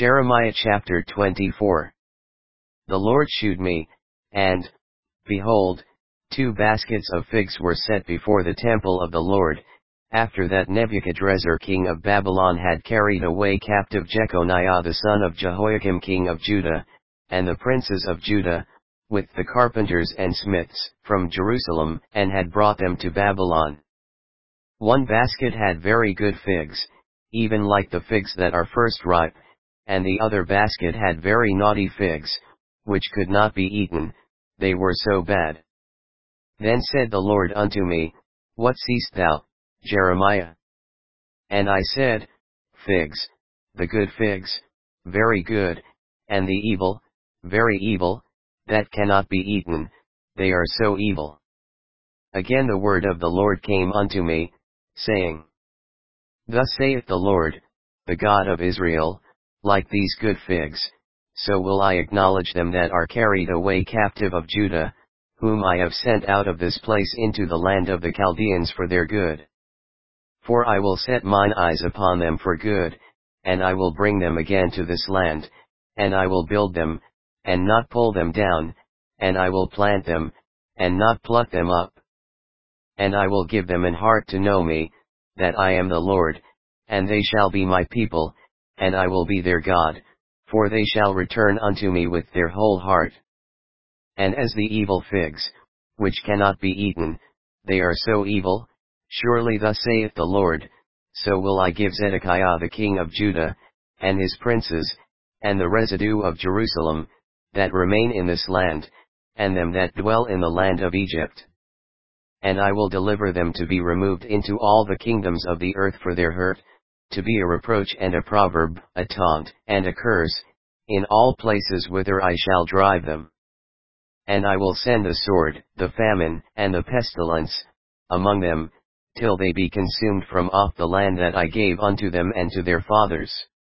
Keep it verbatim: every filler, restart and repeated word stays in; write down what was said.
Jeremiah chapter twenty-four. The Lord shewed me, and, behold, two baskets of figs were set before the temple of the Lord, after that Nebuchadrezzar king of Babylon had carried away captive Jeconiah the son of Jehoiakim king of Judah, and the princes of Judah, with the carpenters and smiths, from Jerusalem, and had brought them to Babylon. One basket had very good figs, even like the figs that are first ripe, and the other basket had very naughty figs, which could not be eaten, they were so bad. Then said the Lord unto me, What seest thou, Jeremiah? And I said, Figs, the good figs, very good, and the evil, very evil, that cannot be eaten, they are so evil. Again the word of the Lord came unto me, saying, Thus saith the Lord, the God of Israel, like these good figs, so will I acknowledge them that are carried away captive of Judah, whom I have sent out of this place into the land of the Chaldeans for their good. For I will set mine eyes upon them for good, and I will bring them again to this land, and I will build them, and not pull them down, and I will plant them, and not pluck them up. And I will give them an heart to know me, that I am the Lord, and they shall be my people, and I will be their God, for they shall return unto me with their whole heart. And as the evil figs, which cannot be eaten, they are so evil, surely thus saith the Lord, so will I give Zedekiah the king of Judah, and his princes, and the residue of Jerusalem, that remain in this land, and them that dwell in the land of Egypt. And I will deliver them to be removed into all the kingdoms of the earth for their hurt, to be a reproach and a proverb, a taunt and a curse, in all places whither I shall drive them. And I will send the sword, the famine, and the pestilence, among them, till they be consumed from off the land that I gave unto them and to their fathers.